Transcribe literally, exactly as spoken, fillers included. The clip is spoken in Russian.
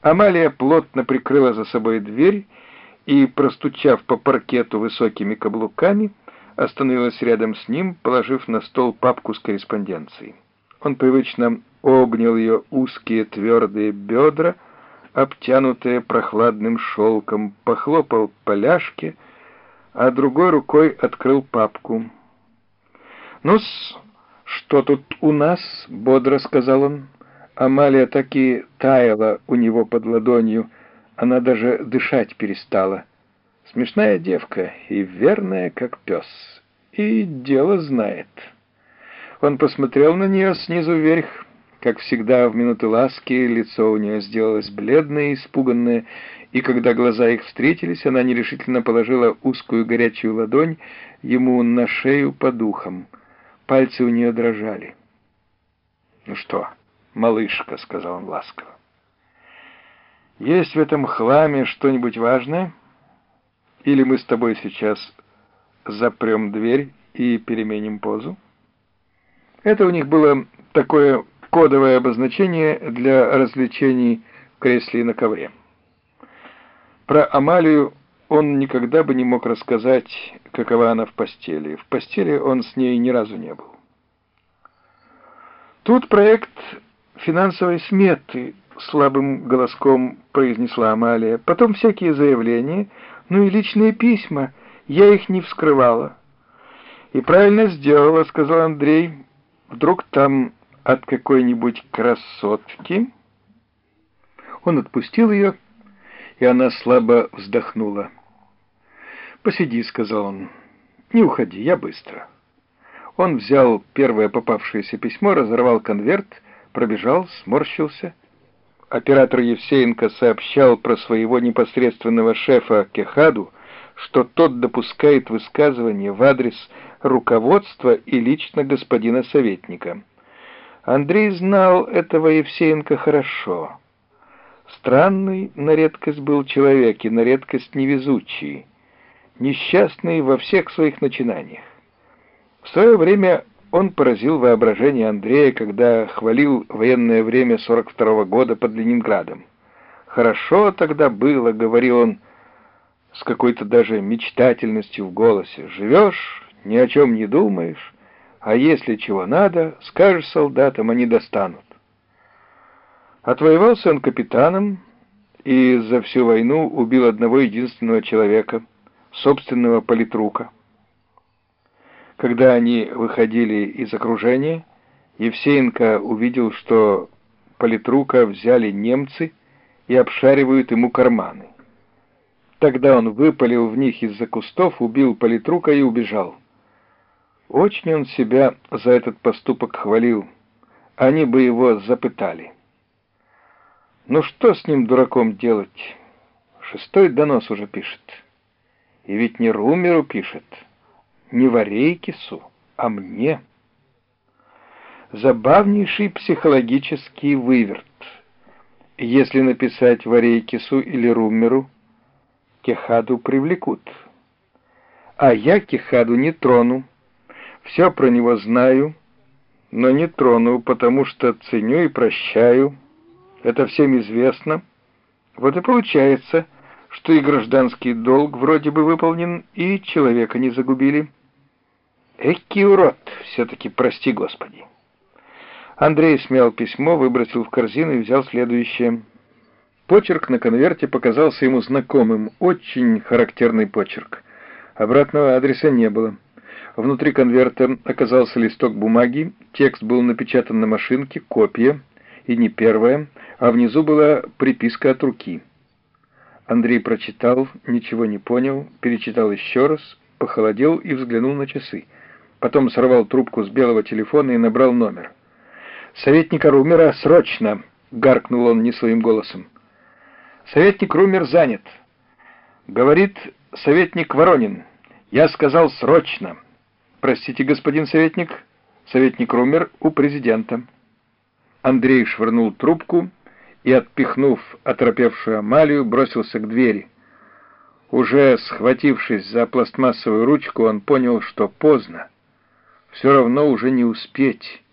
Амалия плотно прикрыла за собой дверь и, простучав по паркету высокими каблуками, остановилась рядом с ним, положив на стол папку с корреспонденцией. Он привычно обнял ее узкие твердые бедра, обтянутые прохладным шелком, похлопал по ляжке, а другой рукой открыл папку. «Ну-с, что тут у нас?» — бодро сказал он. Амалия так и таяла у него под ладонью, она даже дышать перестала. Смешная девка и верная, как пес, и дело знает. Он посмотрел на нее снизу вверх. Как всегда в минуты ласки лицо у нее сделалось бледное и испуганное, и когда глаза их встретились, она нерешительно положила узкую горячую ладонь ему на шею под ухом. Пальцы у нее дрожали. «Ну что, малышка», — сказал он ласково, — «есть в этом хламе что-нибудь важное? Или мы с тобой сейчас запрем дверь и переменим позу?» Это у них было такое кодовое обозначение для развлечений в кресле и на ковре. Про Амалию он никогда бы не мог рассказать, какова она в постели. В постели он с ней ни разу не был. «Тут проект финансовой сметы», — слабым голоском произнесла Амалия. «Потом всякие заявления, ну и личные письма. Я их не вскрывала». «И правильно сделала», — сказал Андрей. «Вдруг там от какой-нибудь красотки?» Он отпустил ее, и она слабо вздохнула. «Посиди», — сказал он. «Не уходи, я быстро». Он взял первое попавшееся письмо, разорвал конверт, пробежал, сморщился. Оператор Евсеенко сообщал про своего непосредственного шефа Кехаду, что тот допускает высказывания в адрес руководства и лично господина советника. Андрей знал этого Евсеенко хорошо. Странный на редкость был человек и на редкость невезучий, несчастный во всех своих начинаниях. В свое время он поразил воображение Андрея, когда хвалил военное время сорок второго года под Ленинградом. «Хорошо тогда было», — говорил он с какой-то даже мечтательностью в голосе. «Живешь, ни о чем не думаешь, а если чего надо, скажешь солдатам, они достанут». Отвоевался он капитаном и за всю войну убил одного единственного человека, собственного политрука. Когда они выходили из окружения, Евсеенко увидел, что политрука взяли немцы и обшаривают ему карманы. Тогда он выпалил в них из-за кустов, убил политрука и убежал. Очень он себя за этот поступок хвалил. Они бы его запытали. Ну что с ним, дураком, делать? Шестой донос уже пишет. И ведь не Румеру пишет, не Варейкису, а мне. Забавнейший психологический выверт. Если написать Варейкису или Румеру, Кехаду привлекут. А я Кехаду не трону. Все про него знаю, но не трону, потому что ценю и прощаю. Это всем известно. Вот и получается, что и гражданский долг вроде бы выполнен, и человека не загубили. Экий урод, все-таки прости, Господи. Андрей смял письмо, выбросил в корзину и взял следующее. Почерк на конверте показался ему знакомым, очень характерный почерк. Обратного адреса не было. Внутри конверта оказался листок бумаги, текст был напечатан на машинке, копия, и не первая, а внизу была приписка от руки. Андрей прочитал, ничего не понял, перечитал еще раз, похолодел и взглянул на часы. Потом сорвал трубку с белого телефона и набрал номер. «Советника Румера, срочно!» — гаркнул он не своим голосом. «Советник Румер занят». «Говорит советник Воронин. Я сказал срочно». «Простите, господин советник, советник Румер у президента». Андрей швырнул трубку и, отпихнув оторопевшую Амалию, бросился к двери. Уже схватившись за пластмассовую ручку, он понял, что поздно. Все равно уже не успеть.